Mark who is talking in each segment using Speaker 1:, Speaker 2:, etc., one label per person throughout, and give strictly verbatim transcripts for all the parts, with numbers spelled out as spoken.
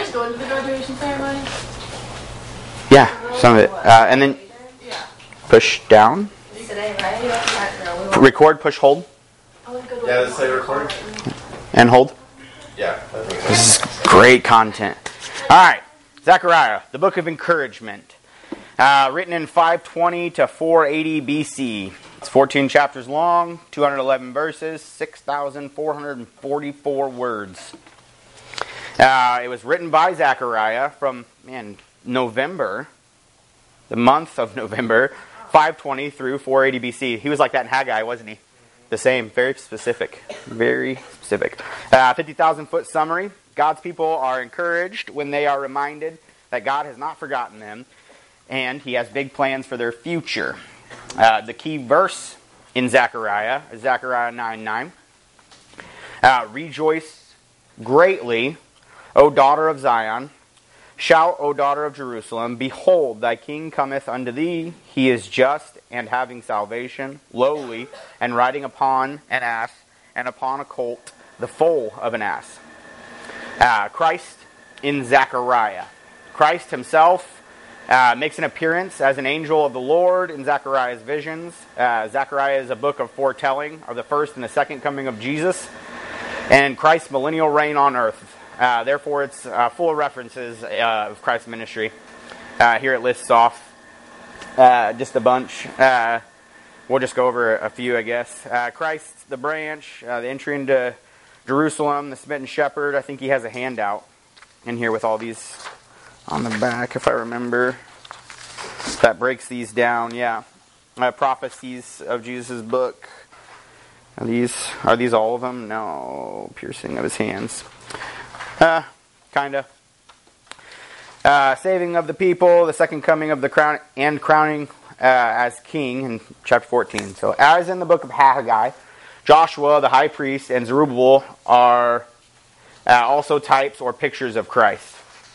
Speaker 1: guys going to the graduation ceremony?
Speaker 2: Yeah, some of it. Uh, and then push down.
Speaker 1: Today, right?
Speaker 2: Record, push, hold.
Speaker 3: Yeah, let's say record.
Speaker 2: And hold.
Speaker 3: Yeah.
Speaker 2: This is great content. All right, Zechariah, the book of encouragement. Uh, written in five twenty to four eighty B C. It's fourteen chapters long, two hundred eleven verses, six thousand four hundred forty-four words. Uh, it was written by Zechariah from, man, November, the month of November, five twenty through four eighty B C. He was like that in Haggai, wasn't he? The same, very specific, very specific. Uh, fifty thousand foot summary. God's people are encouraged when they are reminded that God has not forgotten them and He has big plans for their future. Uh, the key verse in Zechariah is Zechariah nine nine. Uh, Rejoice greatly, O daughter of Zion. Shout, O daughter of Jerusalem. Behold, thy king cometh unto thee. He is just and having salvation, lowly, and riding upon an ass, and upon a colt, the foal of an ass. Uh, Christ in Zechariah. Christ himself uh, makes an appearance as an angel of the Lord in Zechariah's visions. Uh, Zechariah is a book of foretelling of the first and the second coming of Jesus and Christ's millennial reign on earth. Uh, therefore, it's uh, full of references uh, of Christ's ministry. Uh, here it lists off uh, just a bunch. Uh, we'll just go over a few, I guess. Uh, Christ, the branch, uh, the entry into Jerusalem, the smitten shepherd. I think he has a handout in here with all these on the back, if I remember. That breaks these down, yeah. Uh, prophecies of Jesus' book. Are these, are these all of them? No. Piercing of his hands. Uh, kinda. Uh, saving of the people, the second coming of the crown, and crowning uh, as king in chapter fourteen. So, as in the book of Haggai, Joshua, the high priest, and Zerubbabel are uh, also types or pictures of Christ.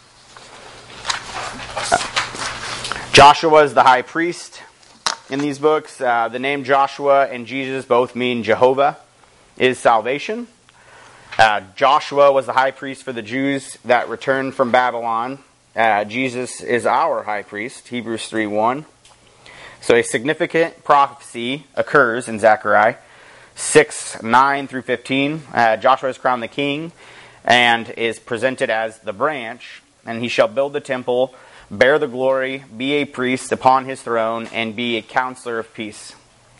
Speaker 2: Uh, Joshua is the high priest in these books. Uh, the name Joshua and Jesus both mean Jehovah is salvation. Uh, Joshua was the high priest for the Jews that returned from Babylon. Uh, Jesus is our high priest, Hebrews three one. So a significant prophecy occurs in Zechariah six nine through fifteen. Uh, Joshua is crowned the king and is presented as the branch, and he shall build the temple, bear the glory, be a priest upon his throne, and be a counselor of peace.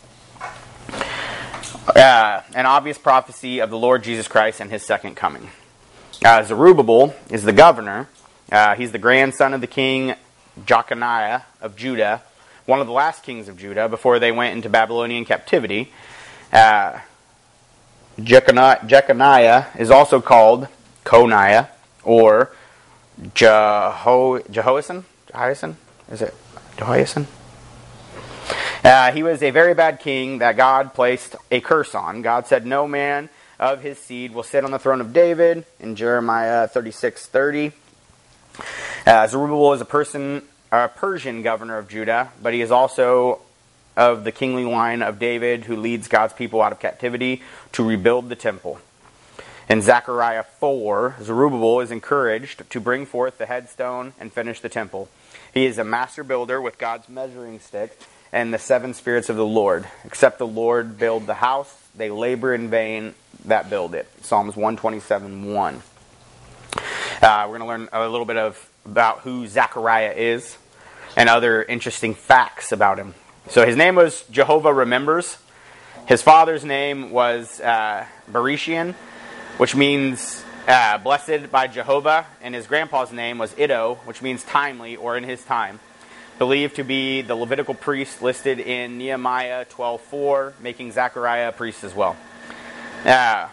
Speaker 2: Uh, an obvious prophecy of the Lord Jesus Christ and his second coming. Uh, Zerubbabel is the governor. Uh, he's the grandson of the king Jeconiah of Judah, one of the last kings of Judah before they went into Babylonian captivity. Uh, Jeconiah, Jeconiah is also called Coniah or Jeho, Jehoiakim. Jehoiakim? Is it Jehoiakim? Uh, he was a very bad king that God placed a curse on. God said, no man of his seed will sit on the throne of David in Jeremiah thirty-six thirty. Uh, Zerubbabel is a person, a Persian governor of Judah, but he is also of the kingly line of David who leads God's people out of captivity to rebuild the temple. In Zechariah four, Zerubbabel is encouraged to bring forth the headstone and finish the temple. He is a master builder with God's measuring stick and the seven spirits of the Lord. Except the Lord build the house, they labor in vain that build it. Psalms one twenty-seven one. Uh, we're going to learn a little bit of about who Zechariah is and other interesting facts about him. So his name was Jehovah Remembers. His father's name was uh, Berechian, which means uh, blessed by Jehovah, and his grandpa's name was Iddo, which means timely or in his time. Believed to be the Levitical priest listed in Nehemiah twelve four, making Zechariah a priest as well. Uh,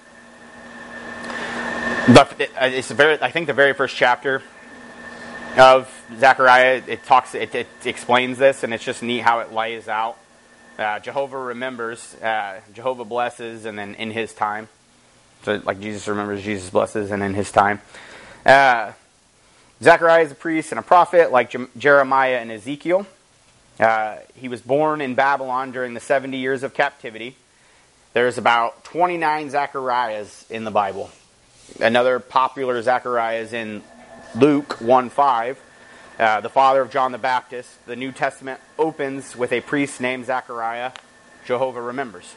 Speaker 2: but it's a very, I think the very first chapter of Zechariah, it talks, it, it explains this, and it's just neat how it lays out. Uh, Jehovah remembers, uh, Jehovah blesses, and then in his time. So like Jesus remembers, Jesus blesses, and in his time. Uh, Zechariah is a priest and a prophet like Je- Jeremiah and Ezekiel. Uh, he was born in Babylon during the seventy years of captivity. There's about twenty-nine Zechariahs in the Bible. Another popular Zechariah is in Luke one five, uh, the father of John the Baptist, the New Testament opens with a priest named Zechariah. Jehovah remembers.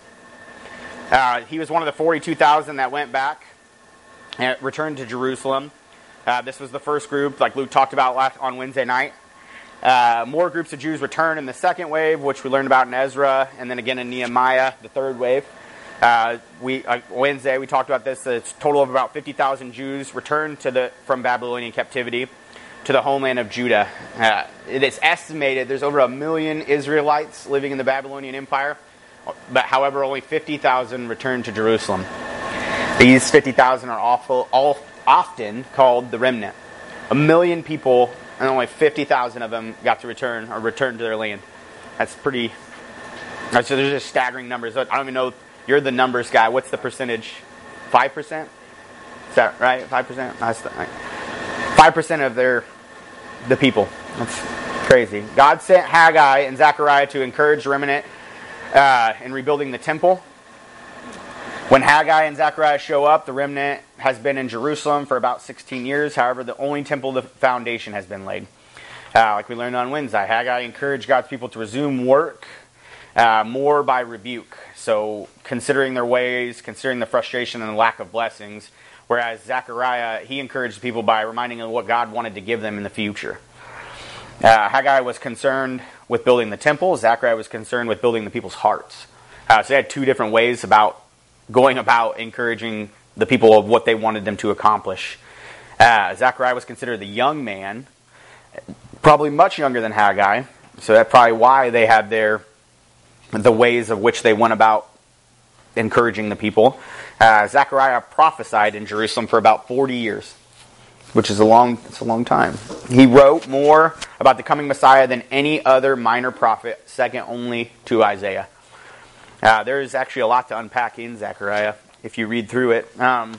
Speaker 2: Uh, he was one of the forty-two thousand that went back and returned to Jerusalem. Uh, this was the first group, like Luke talked about last, on Wednesday night. Uh, more groups of Jews returned in the second wave, which we learned about in Ezra, and then again in Nehemiah, the third wave. Uh, we uh, Wednesday we talked about this. A total of about fifty thousand Jews returned to the from Babylonian captivity to the homeland of Judah. Uh, it is estimated there's over a million Israelites living in the Babylonian Empire, but however, only fifty thousand returned to Jerusalem. These fifty thousand are awful, all, often called the remnant. A million people, and only fifty thousand of them got to return or return to their land. That's pretty. So there's just staggering numbers. I don't even know. You're the numbers guy. What's the percentage? Five percent? Is that right? Five percent? Five percent of their the people. That's crazy. God sent Haggai and Zechariah to encourage the remnant uh, in rebuilding the temple. When Haggai and Zechariah show up, the remnant has been in Jerusalem for about sixteen years. However, the only temple the foundation has been laid. Uh, like we learned on Wednesday, Haggai encouraged God's people to resume work uh, more by rebuke. So considering their ways, considering the frustration and the lack of blessings. Whereas Zechariah, he encouraged people by reminding them what God wanted to give them in the future. Uh, Haggai was concerned with building the temple. Zechariah was concerned with building the people's hearts. Uh, so they had two different ways about going about encouraging the people of what they wanted them to accomplish. Uh, Zechariah was considered the young man, probably much younger than Haggai. So that's probably why they had their the ways of which they went about encouraging the people. Uh, Zechariah prophesied in Jerusalem for about forty years, which is a long, it's a long time. He wrote more about the coming Messiah than any other minor prophet, second only to Isaiah. Uh, there is actually a lot to unpack in Zechariah if you read through it. Um,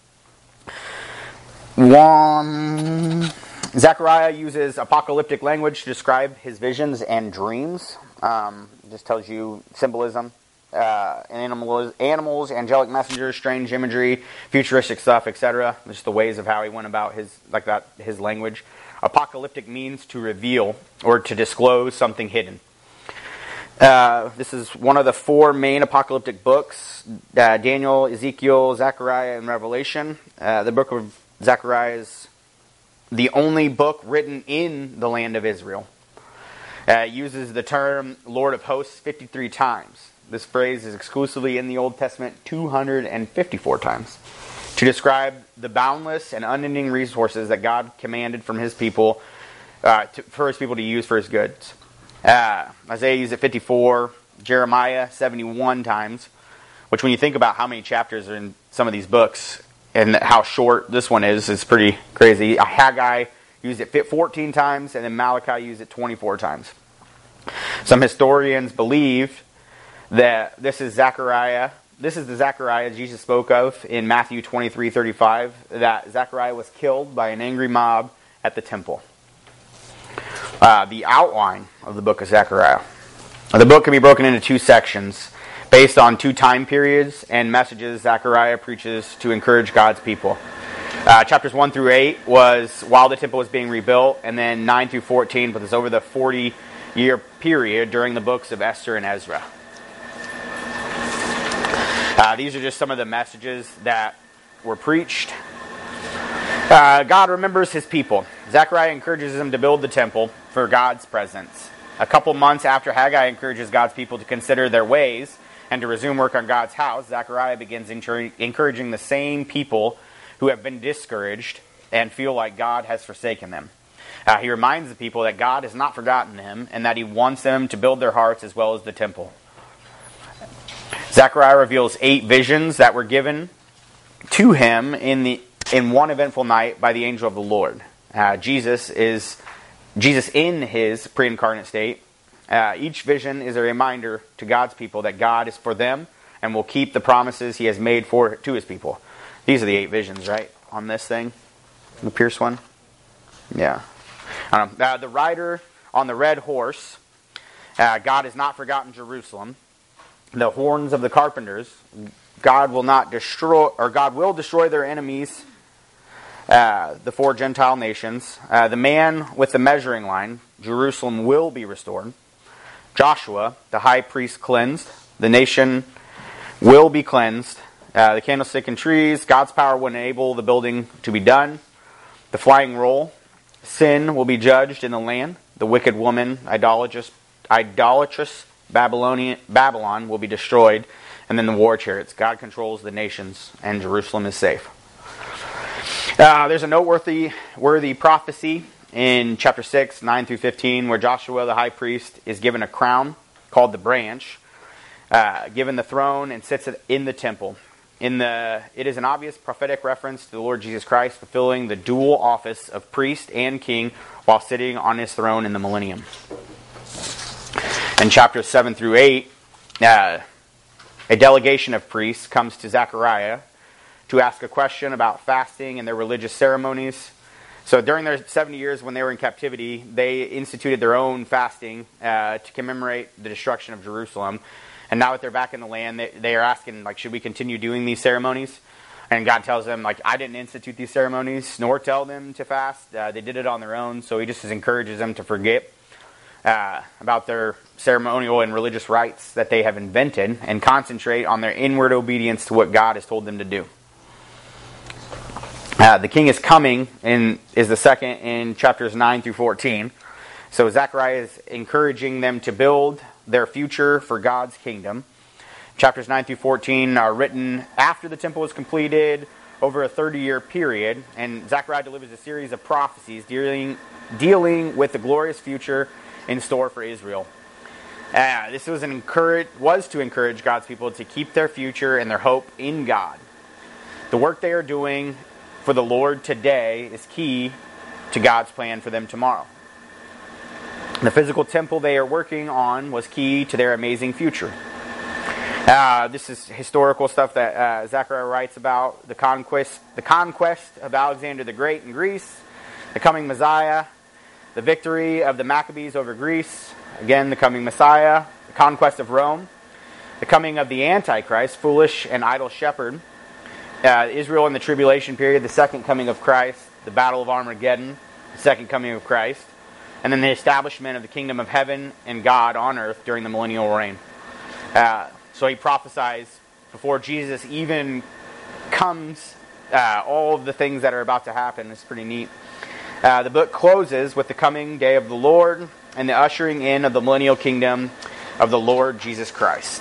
Speaker 2: one, Zechariah uses apocalyptic language to describe his visions and dreams. Um, just tells you symbolism, uh, animals, animals, angelic messengers, strange imagery, futuristic stuff, et cetera. Just the ways of how he went about his like that his language. Apocalyptic means to reveal or to disclose something hidden. Uh, this is one of the four main apocalyptic books, uh, Daniel, Ezekiel, Zechariah, and Revelation. Uh, the book of Zechariah is the only book written in the land of Israel. Uh, it uses the term Lord of Hosts fifty-three times. This phrase is exclusively in the Old Testament two hundred fifty-four times to describe the boundless and unending resources that God commanded from His people, uh, to, for His people to use for His goods. Uh, Isaiah used it fifty-four, Jeremiah seventy-one times, which when you think about how many chapters are in some of these books and how short this one is, it's pretty crazy. Haggai used it fourteen times, and then Malachi used it twenty-four times. Some historians believe that this is Zechariah. This is the Zechariah Jesus spoke of in Matthew twenty-three thirty-five, that Zechariah was killed by an angry mob at the temple. Uh, the outline of the book of Zechariah. The book can be broken into two sections based on two time periods and messages Zechariah preaches to encourage God's people. Uh, chapters one through eight was while the temple was being rebuilt, and then nine through fourteen, but it's over the forty-year period during the books of Esther and Ezra. Uh, these are just some of the messages that were preached. Uh, God remembers His people. Zechariah encourages them to build the temple for God's presence. A couple months after Haggai encourages God's people to consider their ways and to resume work on God's house, Zechariah begins encouraging the same people who have been discouraged and feel like God has forsaken them. Uh, he reminds the people that God has not forgotten them and that He wants them to build their hearts as well as the temple. Zechariah reveals eight visions that were given to him in the in one eventful night by the angel of the Lord. Uh, Jesus is Jesus in His pre-incarnate state. Uh, each vision is a reminder to God's people that God is for them and will keep the promises He has made for to His people. These are the eight visions, right? On this thing, the Pierce one. Yeah. Um, uh, the rider on the red horse. Uh, God has not forgotten Jerusalem. The horns of the carpenters. God will not destroy, or God will destroy their enemies. uh, the four Gentile nations. Uh, the man with the measuring line, Jerusalem will be restored. Joshua, the high priest, cleansed. The nation will be cleansed. Uh, the candlestick and trees, God's power will enable the building to be done. The flying roll, sin will be judged in the land. The wicked woman, idolatrous, idolatrous Babylonian, Babylon will be destroyed. And then the war chariots. God controls the nations, and Jerusalem is safe. Uh, there's a noteworthy worthy prophecy in chapter six, nine through fifteen, where Joshua, the high priest, is given a crown called the branch, uh, given the throne, and sits in the temple. In the, it is an obvious prophetic reference to the Lord Jesus Christ fulfilling the dual office of priest and king while sitting on his throne in the millennium. In chapters seven through eight, uh, a delegation of priests comes to Zechariah to ask a question about fasting and their religious ceremonies. So during their seventy years when they were in captivity, they instituted their own fasting uh, to commemorate the destruction of Jerusalem. And now that they're back in the land, they, they are asking, like, should we continue doing these ceremonies? And God tells them, like, I didn't institute these ceremonies, nor tell them to fast. Uh, they did it on their own, so he just encourages them to forget uh, about their ceremonial and religious rites that they have invented and concentrate on their inward obedience to what God has told them to do. Uh, the king is coming in, is the second in chapters nine through fourteen. So Zechariah is encouraging them to build their future for God's kingdom. Chapters nine through fourteen are written after the temple was completed over a thirty-year period, and Zechariah delivers a series of prophecies dealing dealing with the glorious future in store for Israel. Uh, this was an encourage was to encourage God's people to keep their future and their hope in God. The work they are doing for the Lord today is key to God's plan for them tomorrow. The physical temple they are working on was key to their amazing future. Uh, this is historical stuff that uh, Zechariah writes about. The conquest, the conquest of Alexander the Great in Greece, the coming Messiah, the victory of the Maccabees over Greece, again the coming Messiah, the conquest of Rome, the coming of the Antichrist, foolish and idle shepherd, uh, Israel in the tribulation period, the second coming of Christ, the battle of Armageddon, the second coming of Christ, and then the establishment of the kingdom of heaven and God on earth during the millennial reign. Uh, so he prophesies before Jesus even comes, uh, all of the things that are about to happen. It's pretty neat. Uh, the book closes with the coming day of the Lord and the ushering in of the millennial kingdom of the Lord Jesus Christ.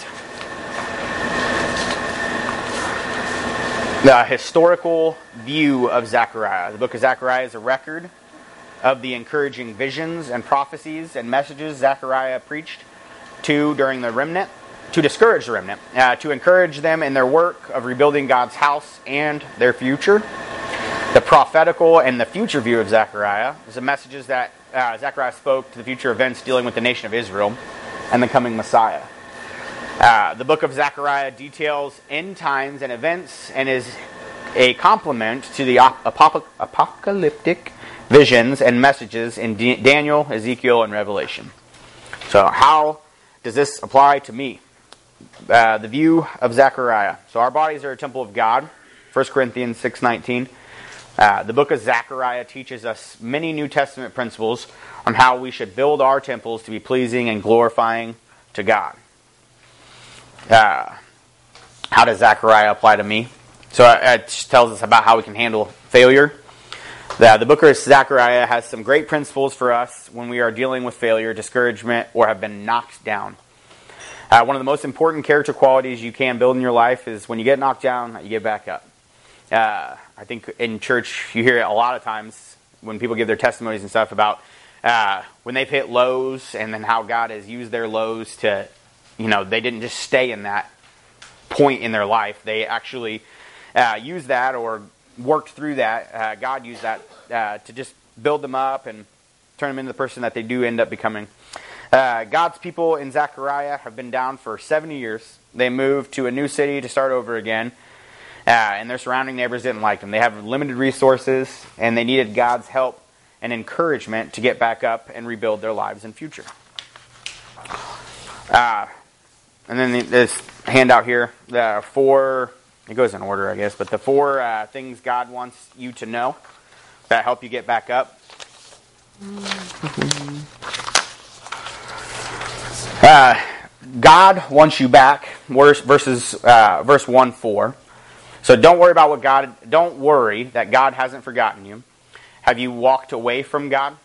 Speaker 2: The historical view of Zechariah. The book of Zechariah is a record of the encouraging visions and prophecies and messages Zechariah preached to during the remnant, to discourage the remnant, uh, to encourage them in their work of rebuilding God's house and their future. The prophetical and the future view of Zechariah is the messages that uh, Zechariah spoke to the future events dealing with the nation of Israel and the coming Messiah. Uh, the book of Zechariah details end times and events and is a complement to the ap- apop- apocalyptic visions and messages in D- Daniel, Ezekiel, and Revelation. So how does this apply to me? Uh, the view of Zechariah. So our bodies are a temple of God. First Corinthians six nineteen. Uh, the book of Zechariah teaches us many New Testament principles on how we should build our temples to be pleasing and glorifying to God. Uh, how does Zechariah apply to me? So it tells us about how we can handle failure. The, the book of Zechariah has some great principles for us when we are dealing with failure, discouragement, or have been knocked down. Uh, one of the most important character qualities you can build in your life is when you get knocked down, you get back up. Uh, I think in church you hear it a lot of times when people give their testimonies and stuff about uh, when they've hit lows and then how God has used their lows to, you know, they didn't just stay in that point in their life. They actually uh, used that or worked through that. Uh, God used that uh, to just build them up and turn them into the person that they do end up becoming. Uh, God's people in Zechariah have been down for seventy years. They moved to a new city to start over again. Uh, and their surrounding neighbors didn't like them. They have limited resources, and they needed God's help and encouragement to get back up and rebuild their lives and future. Uh, and then this handout here, the four, it goes in order, I guess, but the four uh, things God wants you to know. That help you get back up? Uh, God wants you back. Verses uh, verse one four. So don't worry about what God. Don't worry that God hasn't forgotten you. Have you walked away from God?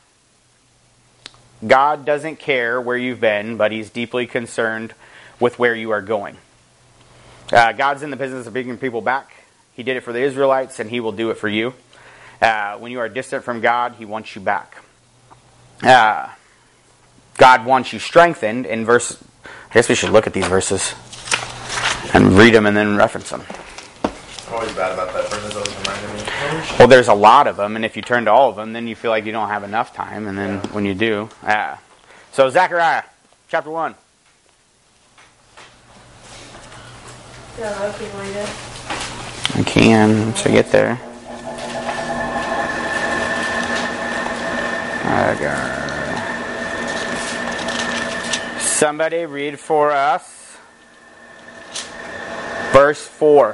Speaker 2: God doesn't care where you've been, but He's deeply concerned with where you are going. Uh, God's in the business of bringing people back. He did it for the Israelites, and He will do it for you. Uh, when you are distant from God, He wants you back. Uh, God wants you strengthened in verse... I guess we should look at these verses and read them and then reference them.
Speaker 3: I'm always bad about that. Verses always reminding me.
Speaker 2: Well, there's a lot of them, and if you turn to all of them, then you feel like you don't have enough time, and then yeah. when you do... Uh, so, Zechariah, chapter one.
Speaker 1: Yeah, I can read it.
Speaker 2: I can, once I get there. Okay. Somebody read for us verse four.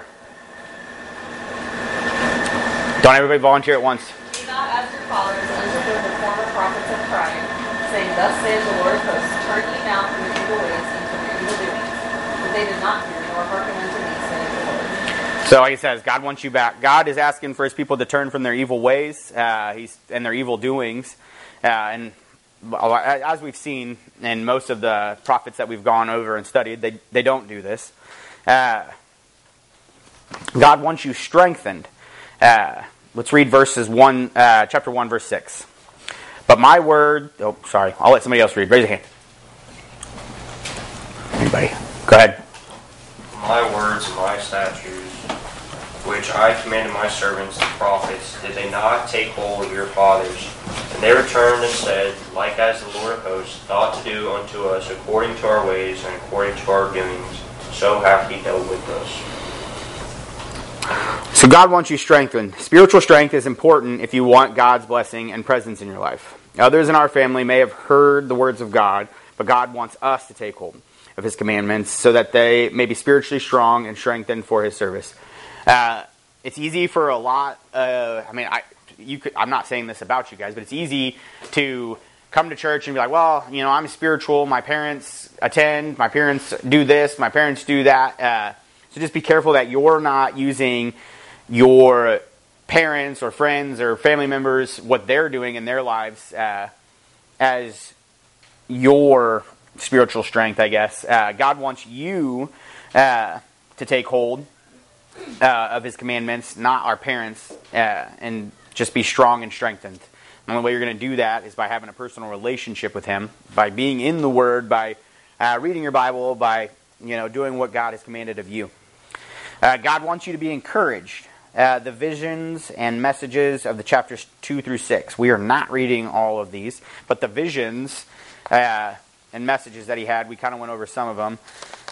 Speaker 2: Don't everybody volunteer at once.
Speaker 1: Be not as your fathers understood the former prophets of crying, saying, Thus saith the Lord of hosts, turn ye now from your evil ways and from your evil doings. But they did not hear nor hearken unto me, saith the Lord. So, like it says, God wants you back. God is asking for His people to turn from their evil ways uh, he's, and their evil doings. Uh, and as we've seen in most of the prophets that we've gone over and studied, they, they don't do this. Uh, God wants you strengthened. Uh, let's read verses one, uh, chapter one, verse six. But my word... Oh, sorry. I'll let somebody else read. Raise your hand. Anybody? Go ahead.
Speaker 4: My words and my statutes, which I commanded my servants the prophets, did they not take hold of your fathers? And they returned and said, Like as the Lord of hosts thought to do unto us according to our ways and according to our doings, so hath He dealt with us.
Speaker 2: So God wants you strengthened. Spiritual strength is important if you want God's blessing and presence in your life. Others in our family may have heard the words of God, but God wants us to take hold of His commandments so that they may be spiritually strong and strengthened for His service. Uh, it's easy for a lot. Uh, I mean, I, you could, I'm not saying this about you guys, but it's easy to come to church and be like, well, you know, I'm spiritual. My parents attend. My parents do this. My parents do that. Uh, so just be careful that you're not using your parents or friends or family members, what they're doing in their lives, uh, as your spiritual strength, I guess. Uh, God wants you uh, to take hold uh, of His commandments, not our parents, uh, and just be strong and strengthened. The only way you're going to do that is by having a personal relationship with Him, by being in the Word, by uh, reading your Bible, by you know doing what God has commanded of you. Uh, God wants you to be encouraged. Uh, the visions and messages of the chapters two through six. We are not reading all of these, but the visions uh, and messages that He had, we kind of went over some of them.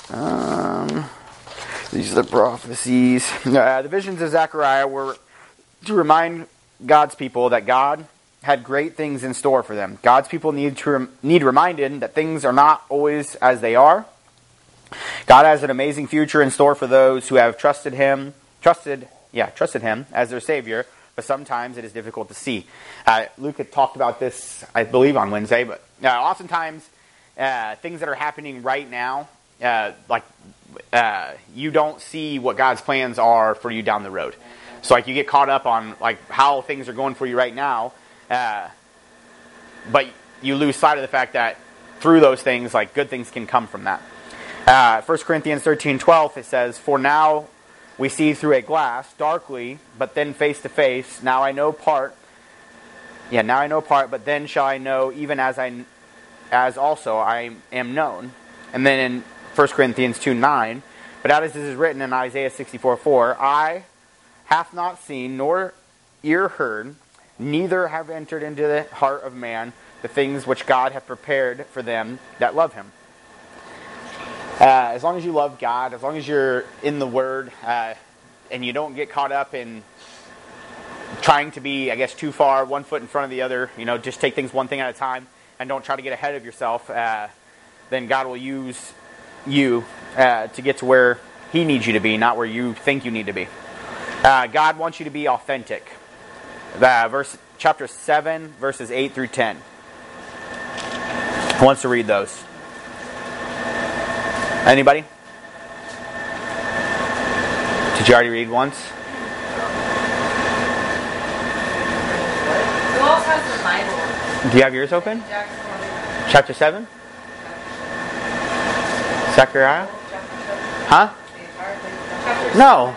Speaker 2: Um, these are the prophecies. Uh, the visions of Zechariah were to remind God's people that God had great things in store for them. God's people need to rem- need reminded that things are not always as they are. God has an amazing future in store for those who have trusted Him, trusted, yeah, trusted Him as their Savior. But sometimes it is difficult to see. Uh, Luke had talked about this, I believe, on Wednesday. But uh, oftentimes, uh, things that are happening right now, uh, like uh, you don't see what God's plans are for you down the road. So, like, you get caught up on like how things are going for you right now, uh, but you lose sight of the fact that through those things, like good things can come from that. Uh, First Corinthians thirteen twelve, it says, "For now we see through a glass, darkly, but then face to face. Now I know part. Yeah, now I know part, but then shall I know, even as I, as also I am known." And then in First Corinthians two nine, "But as this is written in Isaiah sixty-four four, eye hath not seen, nor ear heard, neither have entered into the heart of man the things which God hath prepared for them that love Him." Uh, as long as you love God, as long as you're in the Word, uh, and you don't get caught up in trying to be, I guess, too far, one foot in front of the other, you know, just take things one thing at a time, and don't try to get ahead of yourself, uh, then God will use you uh, to get to where He needs you to be, not where you think you need to be. Uh, God wants you to be authentic. Uh, verse chapter seven, verses eight through ten. Who wants to read those? Anybody? Did you already read once?
Speaker 1: Who else has the Bible?
Speaker 2: Do you have yours open?
Speaker 1: Jackson.
Speaker 2: Chapter seven? Zechariah? Huh? No.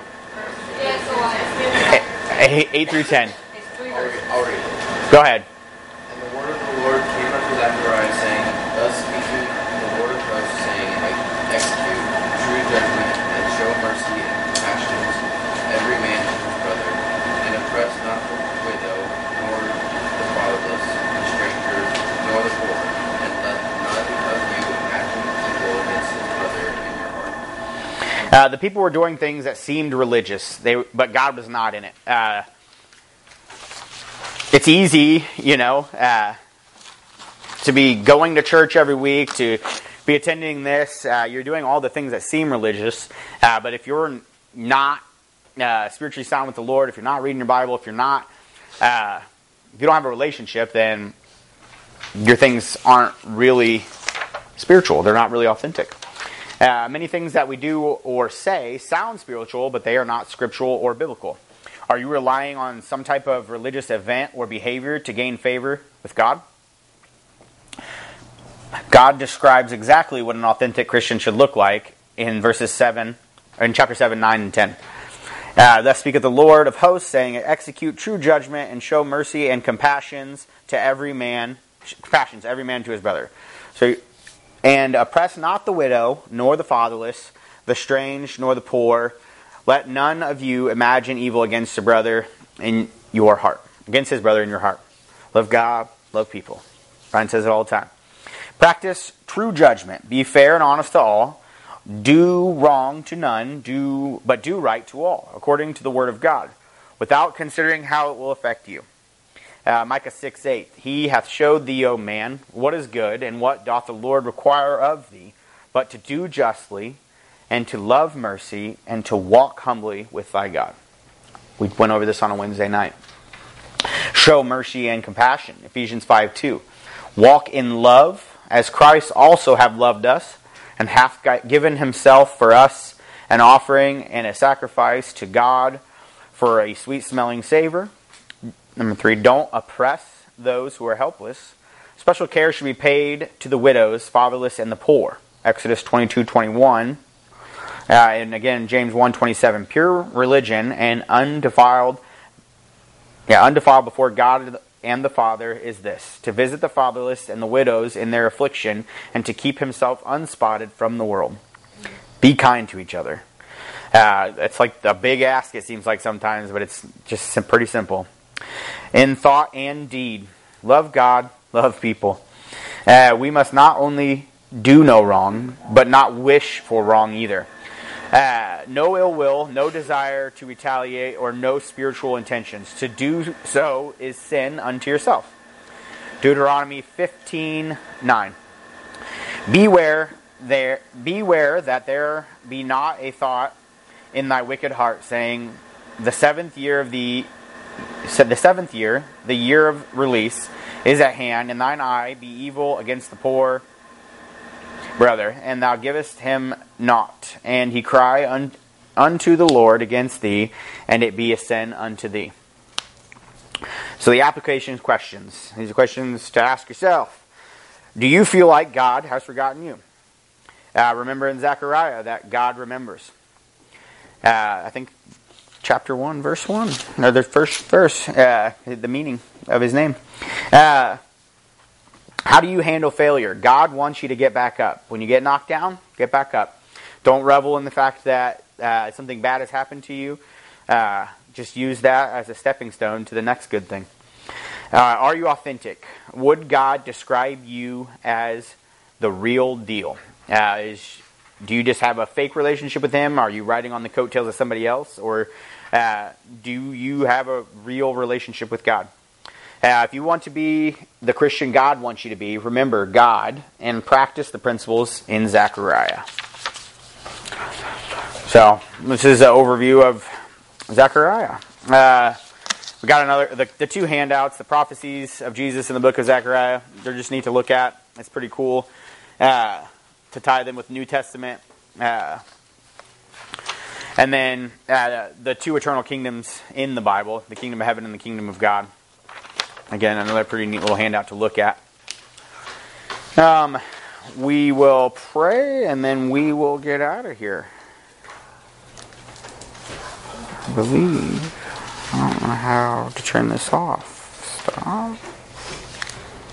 Speaker 2: Eight, eight through ten.
Speaker 3: I'll read, I'll read it.
Speaker 2: Go ahead.
Speaker 3: And the word of the Lord came unto Zechariah, saying, Thus speaking the Lord of hosts, saying, Execute true judgment, and show mercy and compassion to every man to his brother, and oppress not the widow, nor the fatherless, the stranger, nor the poor, and let none of you imagine evil against his brother in your heart.
Speaker 2: Uh, the people were doing things that seemed religious, they, but God was not in it. Uh, it's easy, you know, uh, to be going to church every week, to be attending this. Uh, you're doing all the things that seem religious, uh, but if you're not uh, spiritually sound with the Lord, if you're not reading your Bible, if you're not, uh, if you don't have a relationship, then your things aren't really spiritual. They're not really authentic. Uh, many things that we do or say sound spiritual, but they are not scriptural or biblical. Are you relying on some type of religious event or behavior to gain favor with God? God describes exactly what an authentic Christian should look like in verses seven, or in chapter seven, nine, and ten. Uh, Thus speaketh the Lord of hosts, saying, Execute true judgment and show mercy and compassions to every man, compassions every man to his brother. So. And oppress not the widow, nor the fatherless, the strange, nor the poor. Let none of you imagine evil against a brother in your heart. Against his brother in your heart. Love God, love people. Ryan says it all the time. Practice true judgment. Be fair and honest to all. Do wrong to none, do but do right to all, according to the word of God, without considering how it will affect you. Uh, Micah six eight, He hath showed thee, O man, what is good, and what doth the Lord require of thee, but to do justly, and to love mercy, and to walk humbly with thy God. We went over this on a Wednesday night. Show mercy and compassion, Ephesians five two. Walk in love, as Christ also have loved us, and hath given himself for us, an offering and a sacrifice to God for a sweet-smelling savor. Number three, don't oppress those who are helpless. Special care should be paid to the widows, fatherless, and the poor. Exodus twenty-two twenty-one. Uh, and again, James one twenty-seven. Pure religion and undefiled, yeah, undefiled before God and the Father is this: to visit the fatherless and the widows in their affliction, and to keep himself unspotted from the world. Be kind to each other. Uh, it's like a big ask, it seems like sometimes, but it's just pretty simple. In thought and deed, love God, love people. Uh, we must not only do no wrong, but not wish for wrong either. Uh, no ill will, no desire to retaliate, or no spiritual intentions. To do so is sin unto yourself. Deuteronomy fifteen nine. Beware there, beware that there be not a thought in thy wicked heart, saying, the seventh year of the said the seventh year, the year of release, is at hand, and thine eye be evil against the poor brother, and thou givest him naught, and he cry un, unto the Lord against thee, and it be a sin unto thee. So the application questions. These are questions to ask yourself. Do you feel like God has forgotten you? Uh, remember in Zechariah that God remembers. Uh, I think chapter one, verse one, or the first verse, uh, the meaning of his name. Uh, how do you handle failure? God wants you to get back up. When you get knocked down, get back up. Don't revel in the fact that uh, something bad has happened to you. Uh, just use that as a stepping stone to the next good thing. Uh, are you authentic? Would God describe you as the real deal? Uh, is, do you just have a fake relationship with him? Are you riding on the coattails of somebody else? Or uh, do you have a real relationship with God? Uh, if you want to be the Christian God wants you to be, remember God and practice the principles in Zechariah. So, this is an overview of Zechariah. Uh, We got another, the, the two handouts, the prophecies of Jesus in the book of Zechariah. They're just neat to look at. It's pretty cool uh, to tie them with the New Testament. Uh, and then uh, the two eternal kingdoms in the Bible, the kingdom of heaven and the kingdom of God. Again, another pretty neat little handout to look at. Um, we will pray and then we will get out of here. I believe. I don't know how to turn this off. Stop.